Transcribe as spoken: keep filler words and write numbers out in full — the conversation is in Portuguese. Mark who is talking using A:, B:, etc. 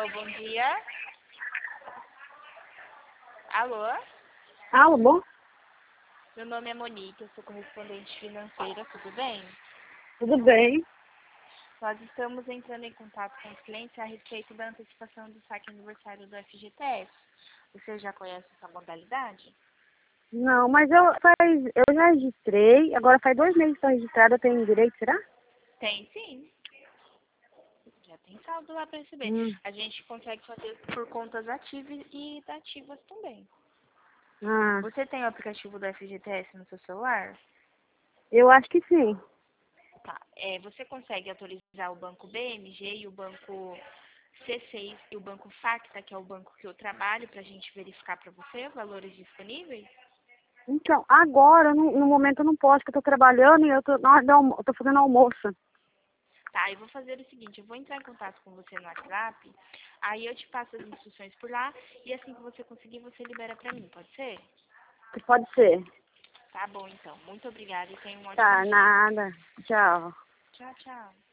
A: Alô, bom dia. Alô?
B: Alô?
A: Meu nome é Monique, eu sou correspondente financeira, tudo bem?
B: Tudo bem?
A: Nós estamos entrando em contato com os clientes a respeito da antecipação do saque aniversário do F G T S. Você já conhece essa modalidade?
B: Não, mas eu, faz, eu já registrei, agora faz dois meses que estou registrada, eu tenho direito, será?
A: Tem sim. Já tem saldo lá para receber.
B: Hum.
A: A gente consegue fazer por contas ativas e inativas também.
B: Ah,
A: Você tem o aplicativo do F G T S no seu celular?
B: eu acho que sim.
A: Tá. É, você consegue atualizar o banco B M G e o banco C seis e o banco Facta, que é o banco que eu trabalho, para a gente verificar para você valores disponíveis?
B: Então, agora, no, no momento eu não posso, porque eu estou trabalhando e eu estou eu tô fazendo almoço.
A: Tá, eu vou fazer o seguinte, eu vou entrar em contato com você no WhatsApp, aí eu te passo as instruções por lá, e assim que você conseguir, você libera pra mim, pode ser?
B: Pode ser.
A: Tá bom, então. Muito obrigada e tenha um ótimo
B: Tá,
A: dia.
B: nada. Tchau.
A: Tchau, tchau.